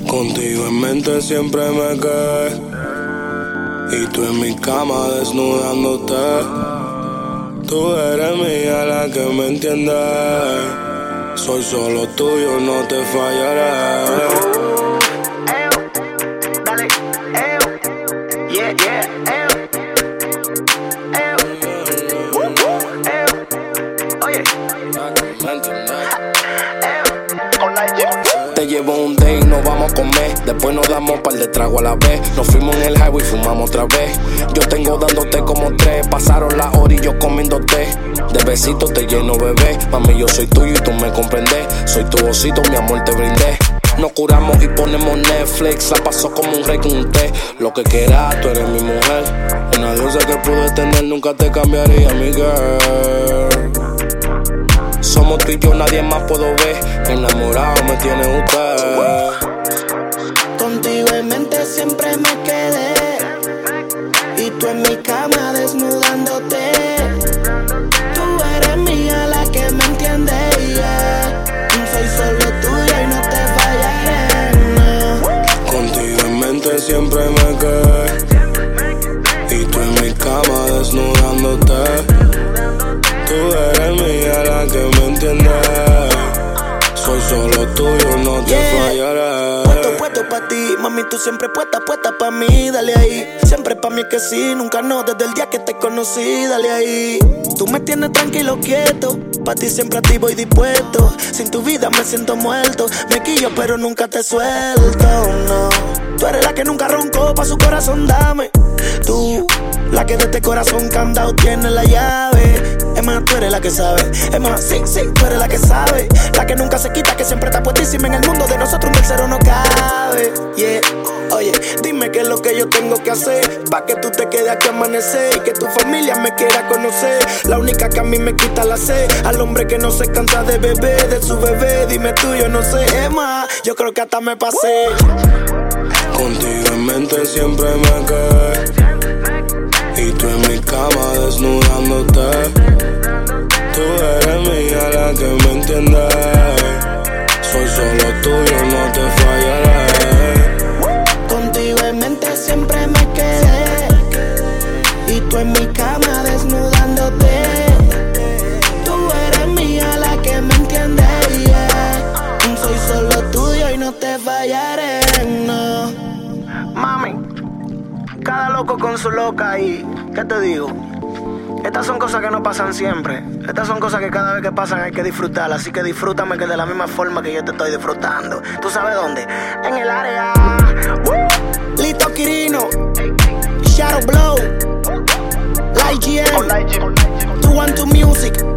Contigo en mente siempre me quedé, y tú en mi cama desnudándote. Tú eres mía, la que me entiende. Soy solo tuyo, no te fallaré. Dale, yeah, yeah, oye. Te llevo un day, nos vamos a comer. Después nos damos par de trago a la vez. Nos fuimos en el highway, fumamos otra vez. Yo tengo dándote como 3. Pasaron las horas y yo comiéndote. De besitos te lleno, bebé. Mami, yo soy tuyo y tú me comprendes. Soy tu osito, mi amor, te brindé. Nos curamos y ponemos Netflix. La paso como un rey con un té. Lo que quieras, tú eres mi mujer. Una diosa que pude tener, nunca te cambiaría, mi girl. Somos tú y yo, nadie más puedo ver. Enamorado me tiene usted. Contigo en mente siempre me quedé, y tú en mi cama desnudándote. Tú eres mía, la que me entiende, yeah. Soy solo tuya y no te fallaré, no. Contigo en mente siempre me quedé, y tú en mi cama desnudándote. Tú eres mía, la que me entiende. Soy solo tuyo, no te fallaré. Puesto pa' ti, mami, tú siempre puesta pa' mí, dale ahí. Siempre pa' mí es que sí, nunca no, desde el día que te conocí, dale ahí. Tú me tienes tranquilo, quieto, pa' ti siempre activo y dispuesto. Sin tu vida me siento muerto, me quillo pero nunca te suelto, no. Tú eres la que nunca roncó, pa' su corazón dame. Tú, la que de este corazón candado tiene la llave. Es más, tú eres la que sabe. Es más, sí, tú eres la que sabe. La que nunca se quita, que siempre está puestísima. En el mundo de nosotros un tercero no cabe. Yeah, oye, dime qué es lo que yo tengo que hacer pa' que tú te quedes aquí a amanecer y que tu familia me quiera conocer. La única que a mí me quita la sed, al hombre que no se cansa de beber de su bebé. Dime tú, yo no sé, es más, yo creo que hasta me pasé. Contigo en mente siempre me quedé, y tú en mi cama desnudándote. Tú eres mía, la que me entiende. Soy solo tuyo, no te fallaré. Contigo en mente siempre me quedé, y tú en mi cama desnudándote. Tú eres mía, la que me entiende, yeah. Soy solo tuyo y no te fallaré, no. Mami, cada loco con su loca y, ¿qué te digo? Estas son cosas que no pasan siempre. Estas son cosas que cada vez que pasan hay que disfrutarlas. Así que disfrútame que de la misma forma que yo te estoy disfrutando. ¿Tú sabes dónde? En el área. Lito Quirino, Shadow Blow, Light GM, 212 Music.